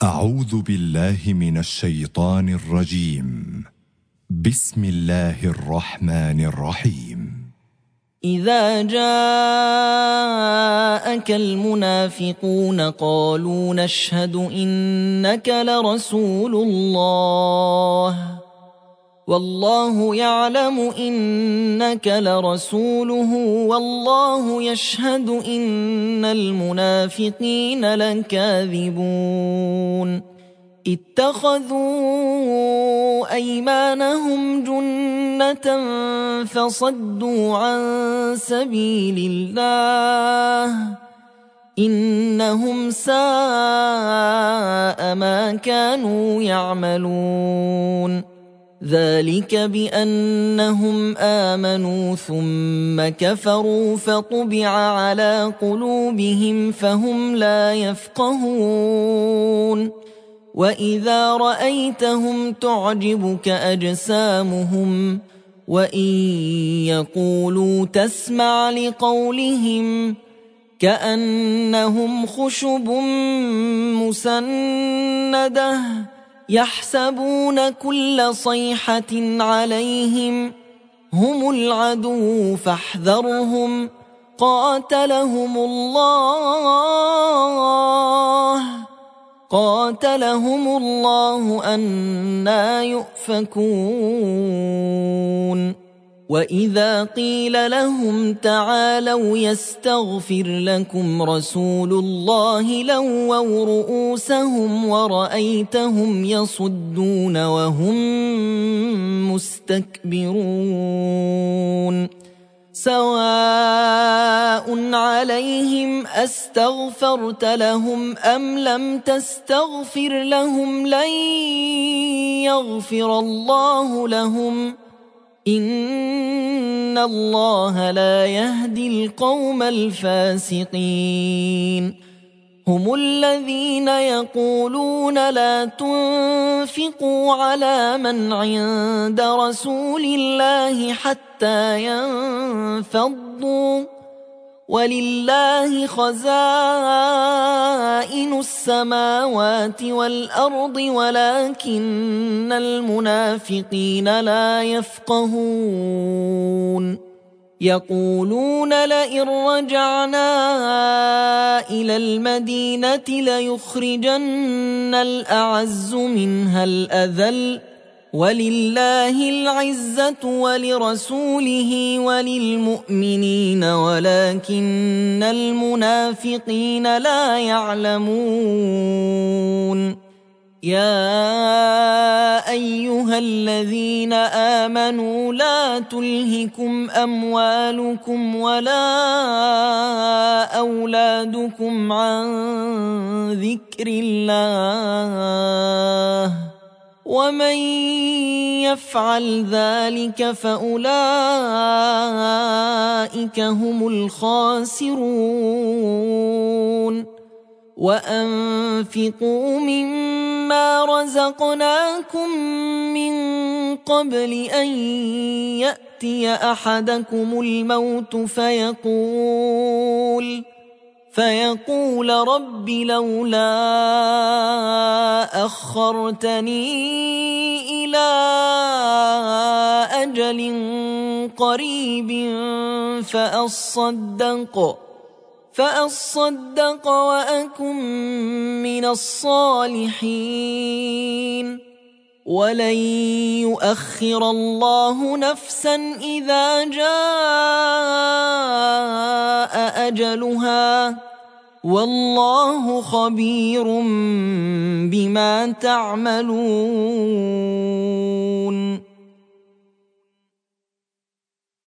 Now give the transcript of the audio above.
أعوذ بالله من الشيطان الرجيم. بسم الله الرحمن الرحيم. إذا جاءك المنافقون قالوا نشهد إنك لرسول الله والله يعلم إنك لرسوله والله يشهد إن المنافقين لكاذبون اتخذوا أيمانهم جنة فصدوا عن سبيل الله إنهم ساء ما كانوا يعملون ذلك بأنهم آمنوا ثم كفروا فطبع على قلوبهم فهم لا يفقهون وإذا رأيتهم تعجبك أجسامهم وإن يقولوا تسمع لقولهم كأنهم خشب مسندة يحسبون كل صيحة عليهم هم العدو فاحذرهم قاتلهم الله أنى يؤفكون وإذا قيل لهم تعالوا يستغفر لكم رسول الله لووا رؤوسهم ورأيتهم يصدون وهم مستكبرون سواء عليهم أستغفرت لهم أم لم تستغفر لهم لن يغفر الله لهم إن الله لا يهدي القوم الفاسقين هم الذين يقولون لا تنفقوا على من عند رسول الله حتى ينفضوا ولله خزائن السماوات والأرض ولكن المنافقين لا يفقهون يقولون لئن رجعنا إلى المدينة ليخرجن الأعز منها الأذل ولله العزة ولرسوله وللمؤمنين ولكن المنافقين لا يعلمون يا أيها الذين آمنوا لا تلهكم أموالكم ولا أولادكم عن ذكر الله ومن يفعل ذلك فأولئك هم الخاسرون وأنفقوا مما رزقناكم من قبل أن يأتي أحدكم الموت فيقول رب لولا أخرتني إلى أجل قريب فأصدق وأكن من الصالحين ولن يؤخر الله نفسا إذا جاء أجلها والله خبير بما تعملون